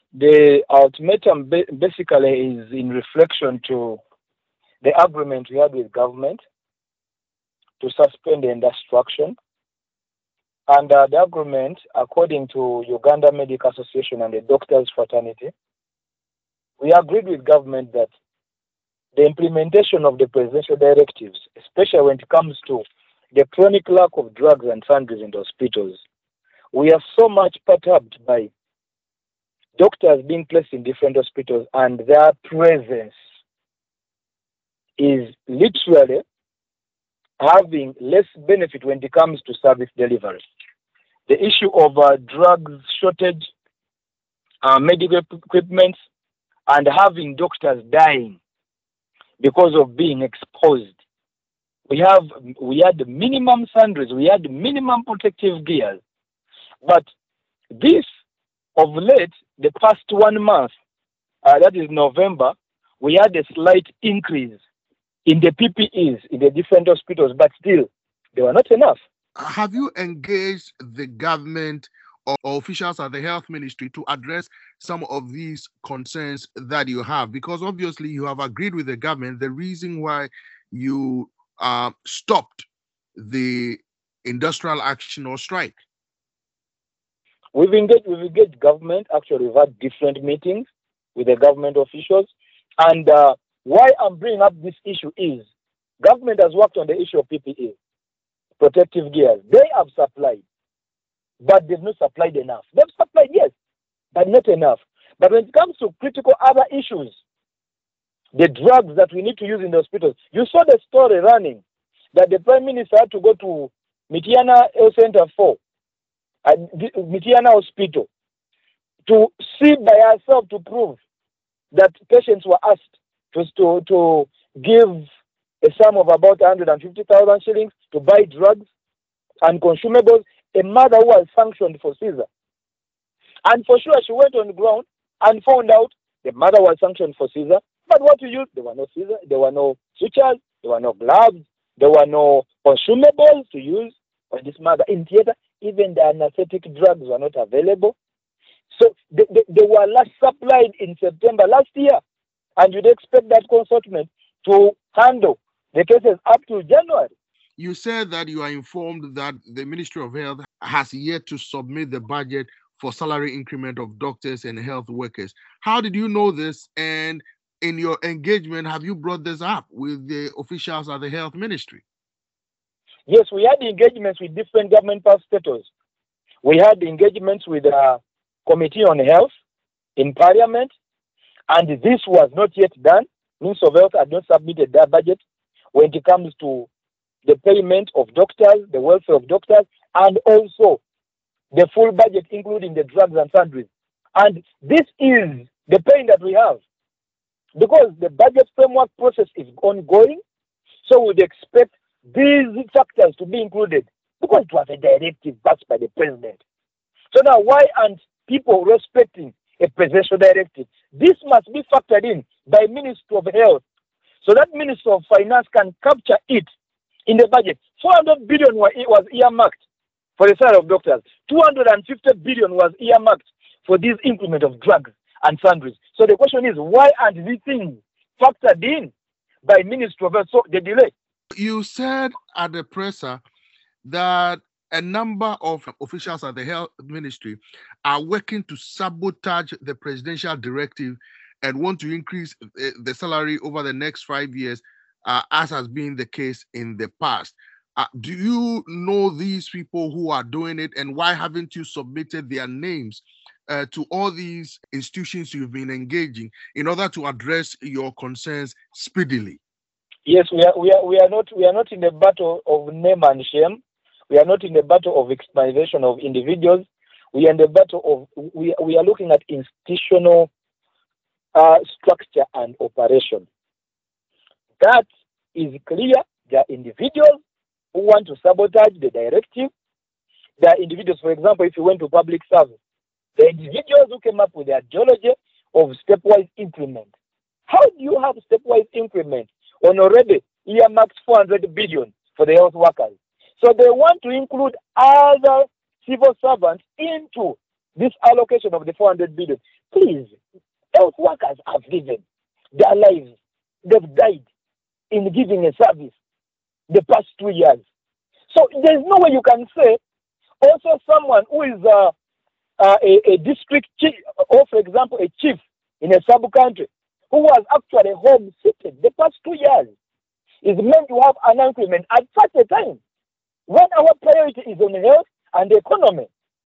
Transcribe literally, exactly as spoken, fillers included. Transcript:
The ultimatum ba- basically is in reflection to the agreement we had with government to suspend the industry action. And uh, the agreement, according to Uganda Medical Association and the Doctors Fraternity, we agreed with government that the implementation of the presidential directives, especially when it comes to the chronic lack of drugs and sundries in the hospitals, we are so much perturbed by doctors being placed in different hospitals and their presence is literally having less benefit when it comes to service delivery. The issue of uh, drugs shortage, uh, medical equipment, and having doctors dying because of being exposed. We have we had minimum sundries, we had minimum protective gears, but this of late, the past one month, uh, that is November, we had a slight increase in the P P Es in the different hospitals, but still they were not enough. Have you engaged the government or officials at the health ministry to address some of these concerns that you have? Because obviously you have agreed with the government. The reason why you uh, stopped the industrial action or strike. We've engaged, we've engaged government. Actually, we've had different meetings with the government officials. And uh, why I'm bringing up this issue is government has worked on the issue of P P E, protective gears. They have supplied, but they've not supplied enough. They've supplied, yes, but not enough. But when it comes to critical other issues, the drugs that we need to use in the hospitals, you saw the story running that the Prime Minister had to go to Mityana Health Center for uh, Mityana Hospital to see by herself to prove that patients were asked to, to, to give a sum of about one hundred fifty thousand shillings to buy drugs and consumables. A mother who was sanctioned for Caesar. And for sure, she went on the ground and found out the mother was sanctioned for Caesar. But what to use? There were no Caesar, there were no sutures, there were no gloves, there were no consumables to use for this mother. In theater, even the anesthetic drugs were not available. So they, they, they were last supplied in September last year. And you'd expect that consortium to handle the cases up to January. You said that you are informed that the Ministry of Health has yet to submit the budget for salary increment of doctors and health workers. How did you know this? And in your engagement, have you brought this up with the officials at the health ministry? Yes, we had engagements with different government parastatals. We had engagements with the Committee on Health in Parliament, and this was not yet done. Ministry of Health had not submitted their budget when it comes to the payment of doctors, the welfare of doctors, and also the full budget, including the drugs and sundries. And this is the pain that we have, because the budget framework process is ongoing, so we'd expect these factors to be included, because it was a directive passed by the president. So now, why aren't people respecting a presidential directive? This must be factored in by Ministry of Health, so that Ministry of Finance can capture it in the budget. four hundred billion was earmarked for the salary of doctors. two hundred fifty billion was earmarked for this increment of drugs and sundries. So the question is, why aren't these things factored in by Ministry of Health? So the delay. You said at the presser that a number of officials at the health ministry are working to sabotage the presidential directive and want to increase the salary over the next five years, uh, as has been the case in the past. Uh, do you know these people who are doing it, and why haven't you submitted their names uh, to all these institutions you've been engaging in order to address your concerns speedily? Yes, we are, we are, we are not, we are not in the battle of name and shame. We are not in the battle of exploitation of individuals. We are in the battle of, we, we are looking at institutional uh, structure and operation. That is clear. There are individuals who want to sabotage the directive. There are individuals, for example, if you went to public service, the individuals who came up with the ideology of stepwise increment. How do you have stepwise increment on already earmarked four hundred billion for the health workers? So they want to include other civil servants into this allocation of the four hundred billion. Please, health workers have given their lives. They've died in giving a service the past two years. So there's no way you can say also someone who is uh, uh, a, a district chief, or for example, a chief in a sub-country who was actually home seated the past two years is meant to have an increment at such a time when our priority is on health and the economy.